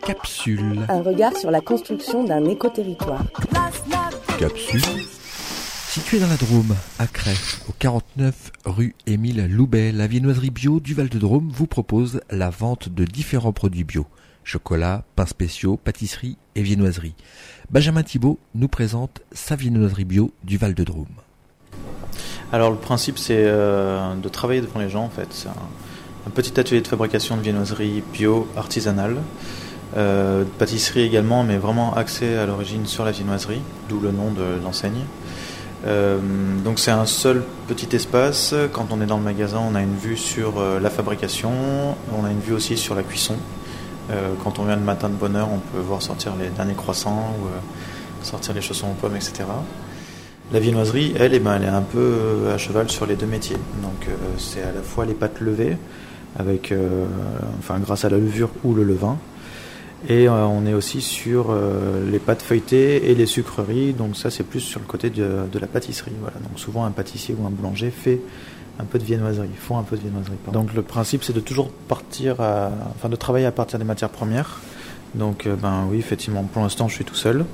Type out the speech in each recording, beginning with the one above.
Capsule. Un regard sur la construction d'un écoterritoire. Capsule. Située dans la Drôme, à Crest, au 49 rue Émile Loubet, la viennoiserie bio du Val-de-Drôme vous propose la vente de différents produits bio. Chocolat, pains spéciaux, pâtisserie et viennoiserie. Benjamin Thibault nous présente sa viennoiserie bio du Val-de-Drôme. Alors le principe c'est de travailler devant les gens en fait. C'est un petit atelier de fabrication de viennoiserie bio artisanale, de pâtisserie également, mais vraiment axé à l'origine sur la viennoiserie, d'où le nom de l'enseigne. Donc c'est un seul petit espace. Quand on est dans le magasin, on a une vue sur la fabrication, on a une vue aussi sur la cuisson. Quand on vient le matin de bonne heure, on peut voir sortir les derniers croissants ou sortir les chaussons aux pommes, etc. La viennoiserie, elle est un peu à cheval sur les deux métiers. Donc c'est à la fois les pâtes levées, avec, grâce à la levure ou le levain. Et on est aussi sur les pâtes feuilletées et les sucreries. Donc ça, c'est plus sur le côté de la pâtisserie. Voilà. Donc souvent, un pâtissier ou un boulanger font un peu de viennoiserie. Donc le principe, c'est de toujours de travailler à partir des matières premières. Donc oui, effectivement, pour l'instant, je suis tout seul.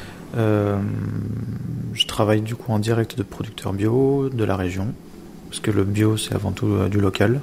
Je travaille du coup en direct de producteurs bio de la région, parce que le bio, c'est avant tout du local.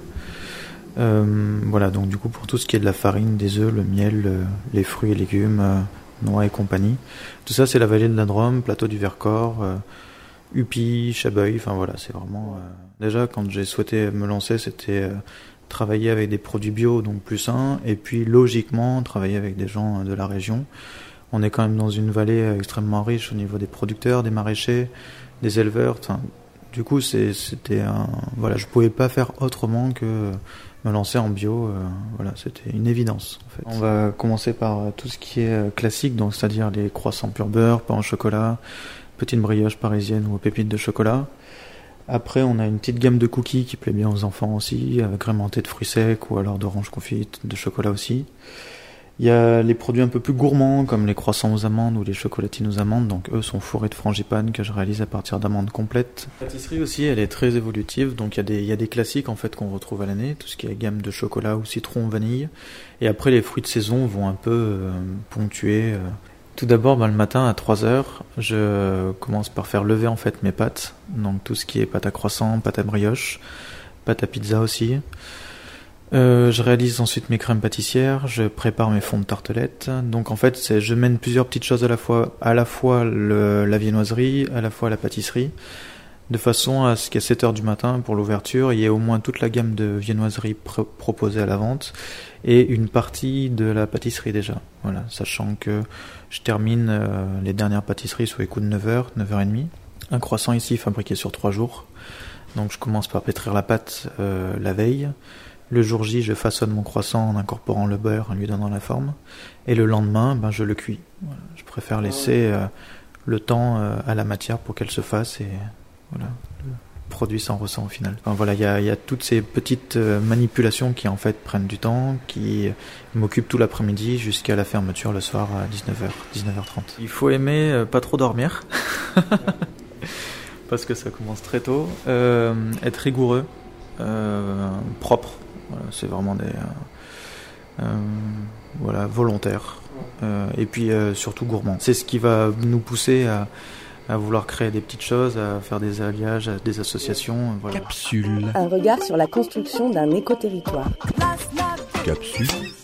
Donc du coup pour tout ce qui est de la farine, des œufs, le miel, les fruits et légumes, noix et compagnie, tout ça c'est la vallée de la Drôme, plateau du Vercors, Upi, Chabeuil, c'est vraiment... Déjà quand j'ai souhaité me lancer, c'était travailler avec des produits bio, donc plus sains, et puis logiquement travailler avec des gens de la région. On est quand même dans une vallée extrêmement riche au niveau des producteurs, des maraîchers, des éleveurs, du coup je pouvais pas faire autrement que me lancer en bio, c'était une évidence en fait. On va commencer par tout ce qui est classique, donc c'est-à-dire les croissants pur beurre, pain au chocolat, petite brioche parisienne ou aux pépites de chocolat. Après, on a une petite gamme de cookies qui plaît bien aux enfants aussi, agrémentés de fruits secs ou alors d'oranges confites, de chocolat aussi. Il y a les produits un peu plus gourmands comme les croissants aux amandes ou les chocolatines aux amandes, donc eux sont fourrés de frangipane que je réalise à partir d'amandes complètes. La pâtisserie aussi, elle est très évolutive, donc il y a des classiques en fait qu'on retrouve à l'année, tout ce qui est gamme de chocolat ou citron, vanille. Et après les fruits de saison vont un peu ponctuer. Tout d'abord, le matin à 3h, je commence par faire lever en fait mes pâtes, donc tout ce qui est pâte à croissant, pâte à brioche, pâte à pizza aussi. Je réalise ensuite mes crèmes pâtissières, je prépare mes fonds de tartelettes. Donc en fait, je mène plusieurs petites choses à la fois la viennoiserie, à la fois la pâtisserie, de façon à ce qu'à 7h du matin, pour l'ouverture, il y ait au moins toute la gamme de viennoiserie proposée à la vente et une partie de la pâtisserie déjà. Voilà, sachant que je termine les dernières pâtisseries sous les coups de 9h, 9h30. Un croissant ici fabriqué sur 3 jours. Donc je commence par pétrir la pâte la veille. Le jour J, je façonne mon croissant en incorporant le beurre, en lui donnant la forme. Et le lendemain, je le cuis. Voilà. Je préfère laisser le temps à la matière pour qu'elle se fasse et le produit s'en ressent au final. Il y a toutes ces petites manipulations qui en fait prennent du temps, qui m'occupent tout l'après-midi jusqu'à la fermeture le soir à 19h30. Il faut aimer pas trop dormir, parce que ça commence très tôt. Être rigoureux, propre. Voilà, c'est vraiment volontaire. Et puis surtout gourmand. C'est ce qui va nous pousser à vouloir créer des petites choses, à faire des alliages, des associations. Voilà. Capsule. Un regard sur la construction d'un écoterritoire. Capsule.